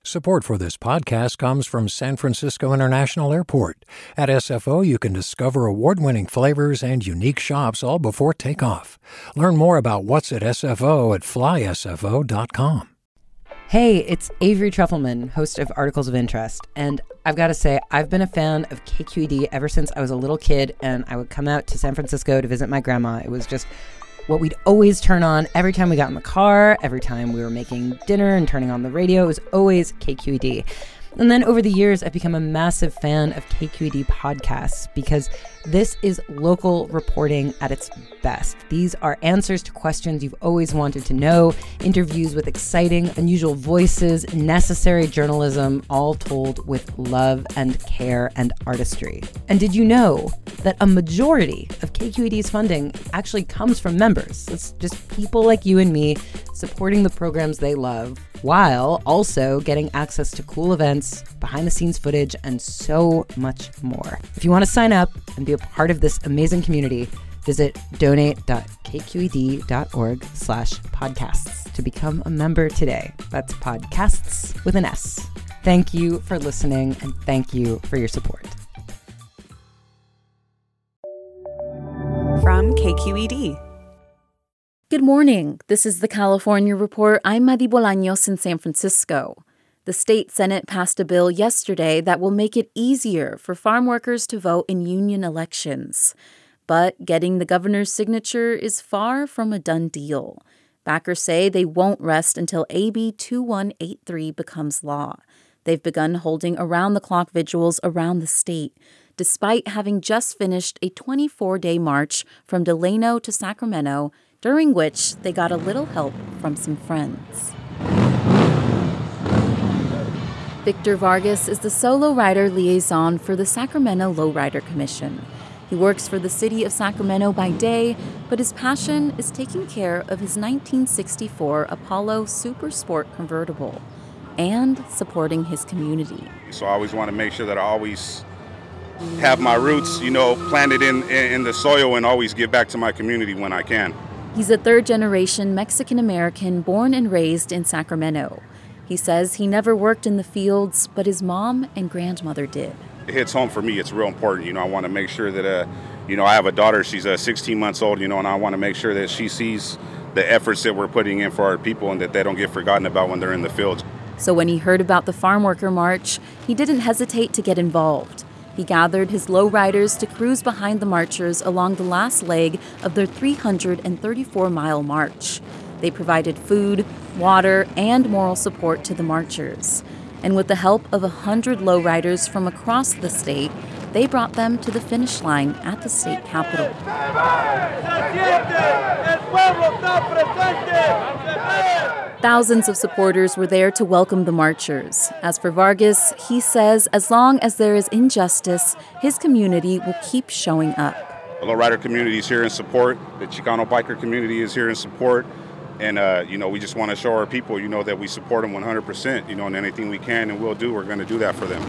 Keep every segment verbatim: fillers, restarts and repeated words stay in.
Support for this podcast comes from San Francisco International Airport. At S F O, you can discover award-winning flavors and unique shops all before takeoff. Learn more about what's at S F O at fly S F O dot com. Hey, it's Avery Trufelman, host of Articles of Interest, and I've got to say, I've been a fan of K Q E D ever since I was a little kid, and I would come out to San Francisco to visit my grandma. It was just what we'd always turn on every time we got in the car, every time we were making dinner and turning on the radio. It was always K Q E D. And then over the years, I've become a massive fan of K Q E D podcasts because this is local reporting at its best. These are answers to questions you've always wanted to know, interviews with exciting, unusual voices, necessary journalism, all told with love and care and artistry. And did you know that a majority of K Q E D's funding actually comes from members? It's just people like you and me supporting the programs they love, while also getting access to cool events, behind-the-scenes footage, and so much more. If you want to sign up and be a part of this amazing community, visit donate.kqed.org slash podcasts to become a member today. That's podcasts with an S. Thank you for listening, and thank you for your support. From K Q E D. Good morning. This is the California Report. I'm Madi Bolaños in San Francisco. The state Senate passed a bill yesterday that will make it easier for farm workers to vote in union elections. But getting the governor's signature is far from a done deal. Backers say they won't rest until A B twenty-one eighty-three becomes law. They've begun holding around-the-clock vigils around the state, despite having just finished a twenty-four day march from Delano to Sacramento, during which they got a little help from some friends. Victor Vargas is the solo rider liaison for the Sacramento Lowrider Commission. He works for the city of Sacramento by day, but his passion is taking care of his nineteen sixty-four Apollo Super Sport convertible and supporting his community. So I always want to make sure that I always have my roots, you know, planted in, in the soil and always give back to my community when I can. He's a third-generation Mexican-American born and raised in Sacramento. He says he never worked in the fields, but his mom and grandmother did. It hits home for me. It's real important. You know, I want to make sure that, uh, you know, I have a daughter. She's uh, sixteen months old, you know, and I want to make sure that she sees the efforts that we're putting in for our people and that they don't get forgotten about when they're in the fields. So when he heard about the Farm Worker March, he didn't hesitate to get involved. He gathered his lowriders to cruise behind the marchers along the last leg of their three hundred thirty-four mile march. They provided food, water, and moral support to the marchers. And with the help of one hundred lowriders from across the state, they brought them to the finish line at the state capitol. Thousands of supporters were there to welcome the marchers. As for Vargas, he says as long as there is injustice, his community will keep showing up. The lowrider community is here in support. The Chicano biker community is here in support. And, uh, you know, we just want to show our people, you know, that we support them one hundred percent, you know, and anything we can and will do, we're going to do that for them.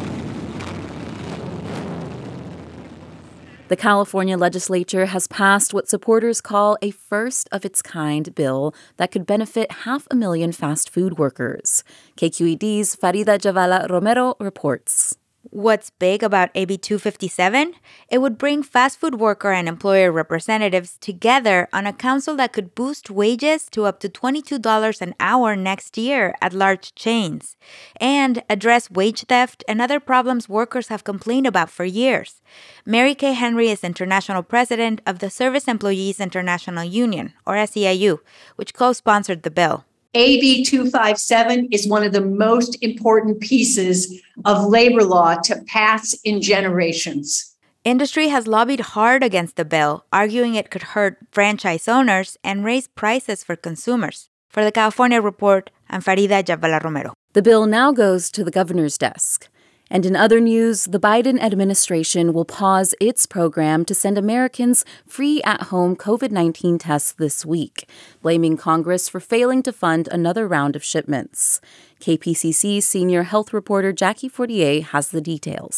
The California legislature has passed what supporters call a first-of-its-kind bill that could benefit half a million fast food workers. K Q E D's Farida Javala Romero reports. What's big about A B two fifty-seven? It would bring fast food worker and employer representatives together on a council that could boost wages to up to twenty-two dollars an hour next year at large chains, and address wage theft and other problems workers have complained about for years. Mary Kay Henry is international president of the Service Employees International Union, or S E I U, which co-sponsored the bill. A B two fifty-seven is one of the most important pieces of labor law to pass in generations. Industry has lobbied hard against the bill, arguing it could hurt franchise owners and raise prices for consumers. For the California Report, I'm Farida Javala Romero. The bill now goes to the governor's desk. And in other news, the Biden administration will pause its program to send Americans free at-home COVID nineteen tests this week, blaming Congress for failing to fund another round of shipments. K P C C senior health reporter Jackie Fortier has the details.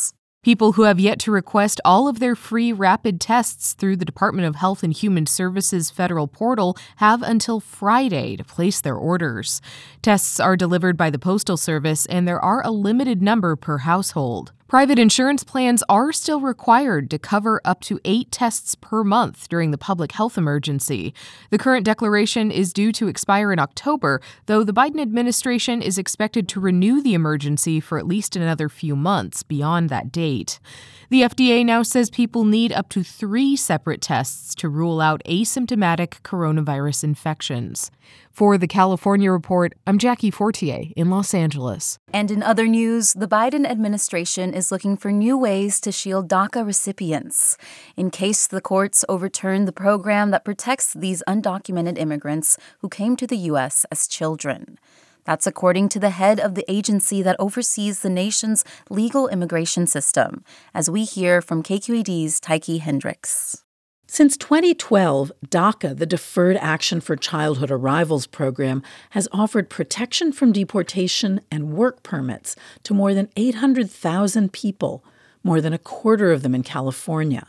People who have yet to request all of their free rapid tests through the Department of Health and Human Services federal portal have until Friday to place their orders. Tests are delivered by the Postal Service, and there are a limited number per household. Private insurance plans are still required to cover up to eight tests per month during the public health emergency. The current declaration is due to expire in October, though the Biden administration is expected to renew the emergency for at least another few months beyond that date. The F D A now says people need up to three separate tests to rule out asymptomatic coronavirus infections. For the California Report, I'm Jackie Fortier in Los Angeles. And in other news, the Biden administration is looking for new ways to shield DACA recipients in case the courts overturn the program that protects these undocumented immigrants who came to the U S as children. That's according to the head of the agency that oversees the nation's legal immigration system, as we hear from K Q E D's Tyche Hendricks. Since twenty twelve, DACA, the Deferred Action for Childhood Arrivals program, has offered protection from deportation and work permits to more than eight hundred thousand people, more than a quarter of them in California.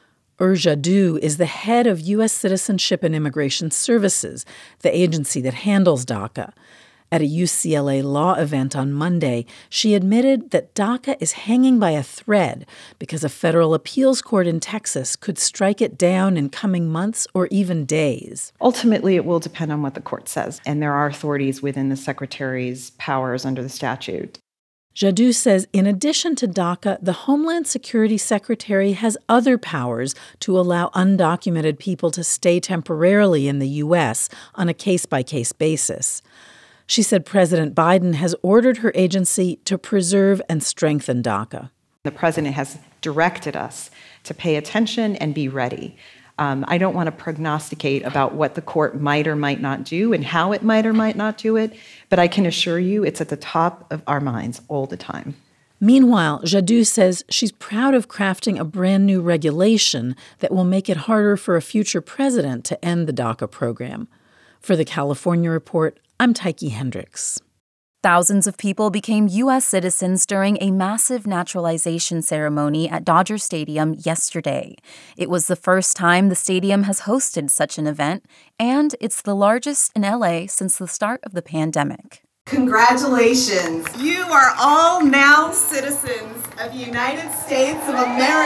Urja Du is the head of U S Citizenship and Immigration Services, the agency that handles DACA. At a U C L A law event on Monday, she admitted that DACA is hanging by a thread because a federal appeals court in Texas could strike it down in coming months or even days. Ultimately, it will depend on what the court says, and there are authorities within the secretary's powers under the statute. Jadot says in addition to DACA, the Homeland Security Secretary has other powers to allow undocumented people to stay temporarily in the U S on a case-by-case basis. She said President Biden has ordered her agency to preserve and strengthen DACA. The president has directed us to pay attention and be ready. Um, I don't want to prognosticate about what the court might or might not do and how it might or might not do it, but I can assure you it's at the top of our minds all the time. Meanwhile, Jadot says she's proud of crafting a brand new regulation that will make it harder for a future president to end the DACA program. For the California Report, I'm Tyche Hendricks. Thousands of people became U S citizens during a massive naturalization ceremony at Dodger Stadium yesterday. It was the first time the stadium has hosted such an event, and it's the largest in L A since the start of the pandemic. Congratulations. You are all now citizens of the United States of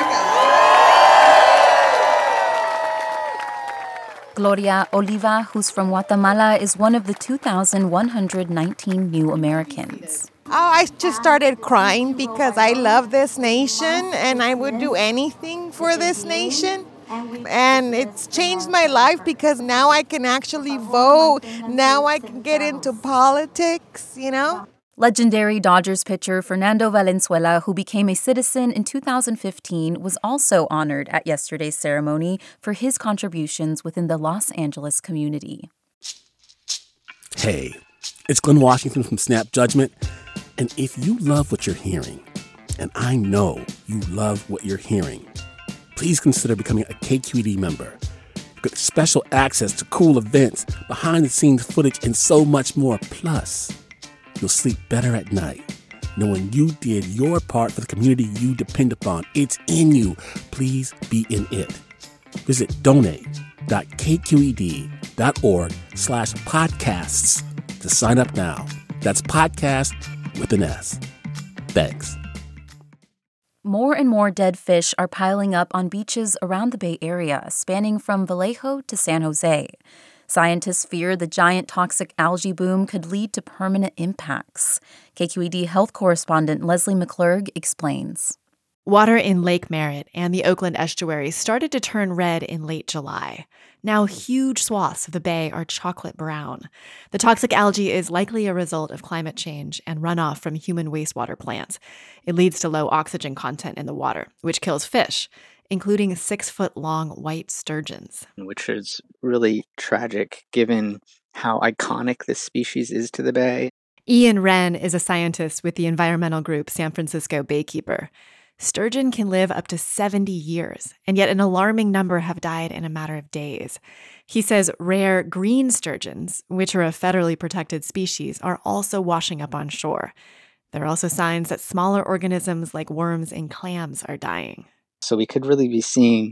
America. Gloria Oliva, who's from Guatemala, is one of the two thousand one hundred nineteen new Americans. Oh, I just started crying because I love this nation and I would do anything for this nation. And it's changed my life because now I can actually vote. Now I can get into politics, you know? Legendary Dodgers pitcher Fernando Valenzuela, who became a citizen in two thousand fifteen, was also honored at yesterday's ceremony for his contributions within the Los Angeles community. Hey, it's Glenn Washington from Snap Judgment. And if you love what you're hearing, and I know you love what you're hearing, please consider becoming a K Q E D member. You get special access to cool events, behind-the-scenes footage, and so much more. Plus, you'll sleep better at night knowing you did your part for the community you depend upon. It's in you. Please be in it. Visit donate.kqed.org slash podcasts to sign up now. That's podcast with an S. Thanks. More and more dead fish are piling up on beaches around the Bay Area, spanning from Vallejo to San Jose. Scientists fear the giant toxic algae boom could lead to permanent impacts. K Q E D health correspondent Leslie McClurg explains. Water in Lake Merritt and the Oakland estuary started to turn red in late July. Now huge swaths of the bay are chocolate brown. The toxic algae is likely a result of climate change and runoff from human wastewater plants. It leads to low oxygen content in the water, which kills fish, including six-foot-long white sturgeons. Which is really tragic given how iconic this species is to the bay. Ian Wren is a scientist with the environmental group San Francisco Baykeeper. Sturgeon can live up to seventy years, and yet an alarming number have died in a matter of days. He says rare green sturgeons, which are a federally protected species, are also washing up on shore. There are also signs that smaller organisms like worms and clams are dying. So we could really be seeing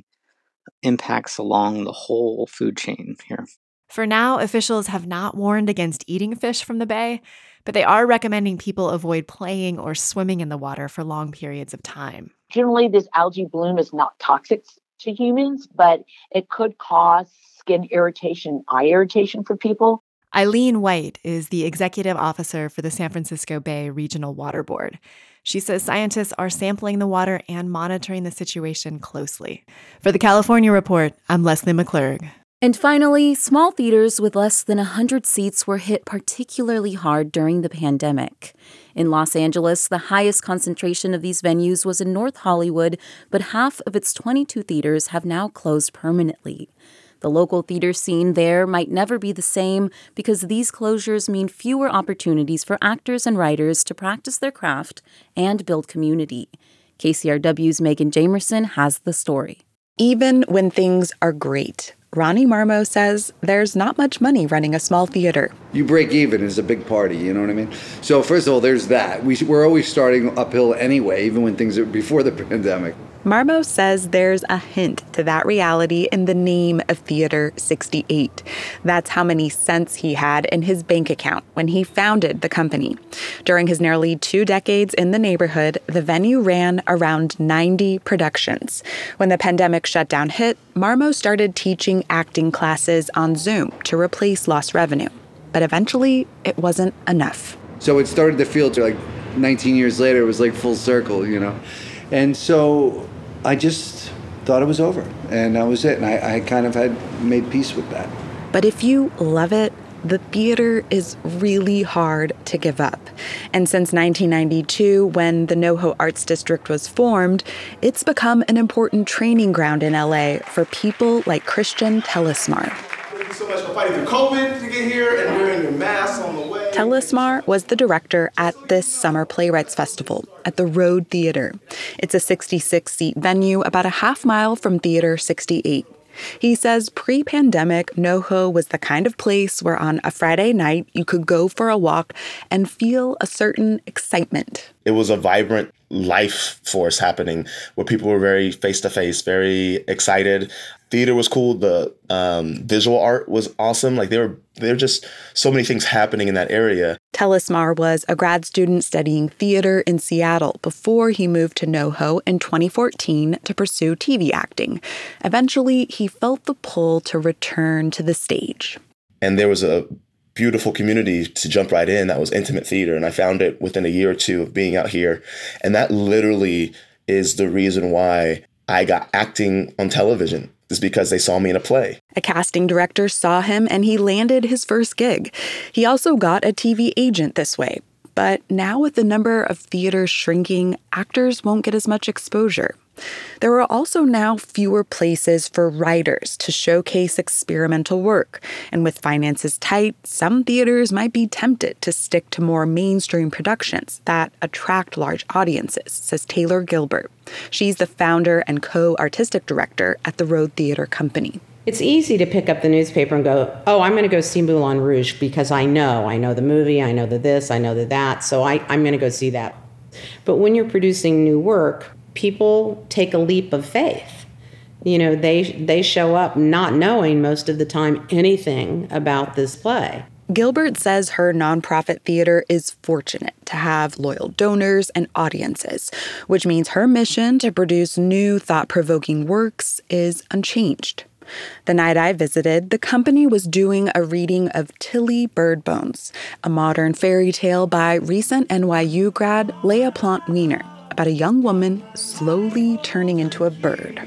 impacts along the whole food chain here. For now, officials have not warned against eating fish from the bay, but they are recommending people avoid playing or swimming in the water for long periods of time. Generally, this algae bloom is not toxic to humans, but it could cause skin irritation, eye irritation for people. Eileen White is the executive officer for the San Francisco Bay Regional Water Board. She says scientists are sampling the water and monitoring the situation closely. For the California Report, I'm Leslie McClurg. And finally, small theaters with less than one hundred seats were hit particularly hard during the pandemic. In Los Angeles, the highest concentration of these venues was in North Hollywood, but half of its twenty-two theaters have now closed permanently. The local theater scene there might never be the same because these closures mean fewer opportunities for actors and writers to practice their craft and build community. K C R W's Megan Jamerson has the story. Even when things are great, Ronnie Marmo says there's not much money running a small theater. You break even is a big party, you know what I mean? So first of all, there's that. We, we're always starting uphill anyway, even when things are before the pandemic. Marmo says there's a hint to that reality in the name of Theater sixty-eight. That's how many cents he had in his bank account when he founded the company. During his nearly two decades in the neighborhood, the venue ran around ninety productions. When the pandemic shutdown hit, Marmo started teaching acting classes on Zoom to replace lost revenue. But eventually, it wasn't enough. So it started to feel like nineteen years later, it was like full circle, you know? And so I just thought it was over, and that was it. And I, I kind of had made peace with that. But if you love it, the theater is really hard to give up. And since nineteen ninety-two, when the NoHo Arts District was formed, it's become an important training ground in L A for people like Christian Telesmar. Thank you so much for fighting through COVID to get here and wearing your mask on the way. Telesmar was the director at this Summer Playwrights Festival at the Road Theater. It's a sixty-six seat venue about a half mile from Theater sixty-eight. He says pre-pandemic, NoHo was the kind of place where on a Friday night you could go for a walk and feel a certain excitement. It was a vibrant life force happening where people were very face-to-face, very excited. Theater was cool. The um, visual art was awesome. Like there were, there were just so many things happening in that area. Telesmar was a grad student studying theater in Seattle before he moved to NoHo in twenty fourteen to pursue T V acting. Eventually, he felt the pull to return to the stage. And there was a beautiful community to jump right in that was intimate theater. And I found it within a year or two of being out here. And that literally is the reason why I got acting on television. Is because they saw me in a play. A casting director saw him and he landed his first gig. He also got a T V agent this way. But now with the number of theaters shrinking, actors won't get as much exposure. There are also now fewer places for writers to showcase experimental work. And with finances tight, some theaters might be tempted to stick to more mainstream productions that attract large audiences, says Taylor Gilbert. She's the founder and co-artistic director at the Road Theater Company. It's easy to pick up the newspaper and go, oh, I'm going to go see Moulin Rouge because I know. I know the movie, I know the this, I know the that, so I, I'm going to go see that. But when you're producing new work, people take a leap of faith. You know, they they show up not knowing most of the time anything about this play. Gilbert says her nonprofit theater is fortunate to have loyal donors and audiences, which means her mission to produce new thought-provoking works is unchanged. The night I visited, the company was doing a reading of Tilly Birdbones, a modern fairy tale by recent N Y U grad Leah Plante Weiner, about a young woman slowly turning into a bird.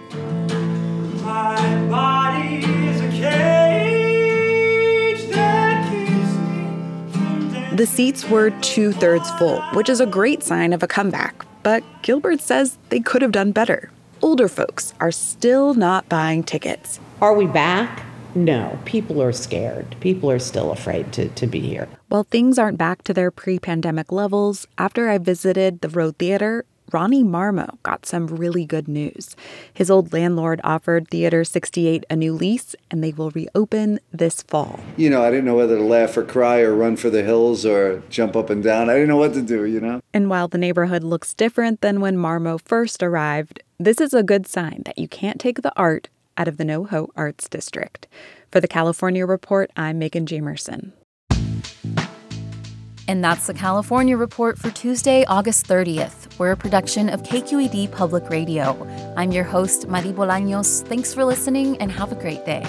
My body is a cage that keeps me from death. The seats were two-thirds full, which is a great sign of a comeback, but Gilbert says they could have done better. Older folks are still not buying tickets. Are we back? No, people are scared. People are still afraid to, to be here. While things aren't back to their pre-pandemic levels, after I visited the Road Theater, Ronnie Marmo got some really good news. His old landlord offered Theater sixty-eight a new lease, and they will reopen this fall. You know, I didn't know whether to laugh or cry or run for the hills or jump up and down. I didn't know what to do, you know? And while the neighborhood looks different than when Marmo first arrived, this is a good sign that you can't take the art out of the NoHo Arts District. For the California Report, I'm Megan Jamerson. And that's the California Report for Tuesday, August thirtieth. We're a production of K Q E D Public Radio. I'm your host, Madi Bolaños. Thanks for listening and have a great day.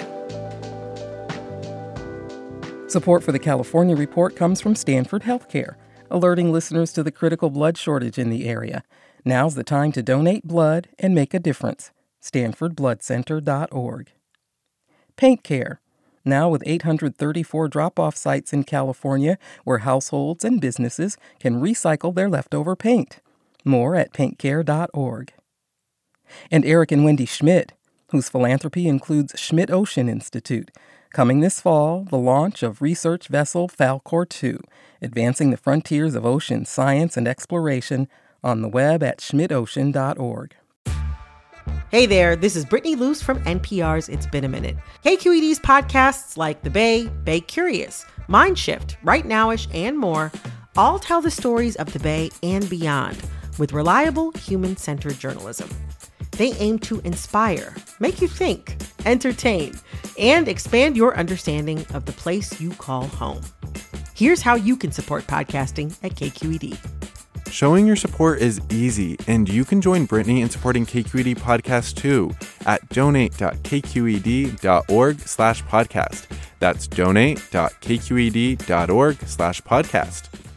Support for the California Report comes from Stanford Healthcare, alerting listeners to the critical blood shortage in the area. Now's the time to donate blood and make a difference. stanford blood center dot org. Paint Care, now with eight hundred thirty-four drop-off sites in California where households and businesses can recycle their leftover paint. More at paint care dot org. And Eric and Wendy Schmidt, whose philanthropy includes Schmidt Ocean Institute. Coming this fall, the launch of research vessel Falkor two, advancing the frontiers of ocean science and exploration, on the web at schmidt ocean dot org. Hey there, this is Brittany Luce from N P R's It's Been a Minute. K Q E D's podcasts like The Bay, Bay Curious, Mind Shift, Right Nowish, and more all tell the stories of the Bay and beyond with reliable, human-centered journalism. They aim to inspire, make you think, entertain, and expand your understanding of the place you call home. Here's how you can support podcasting at K Q E D. Showing your support is easy, and you can join Brittany in supporting K Q E D Podcast too at donate dot k q e d dot org slash podcast. That's donate dot k q e d dot org slash podcast.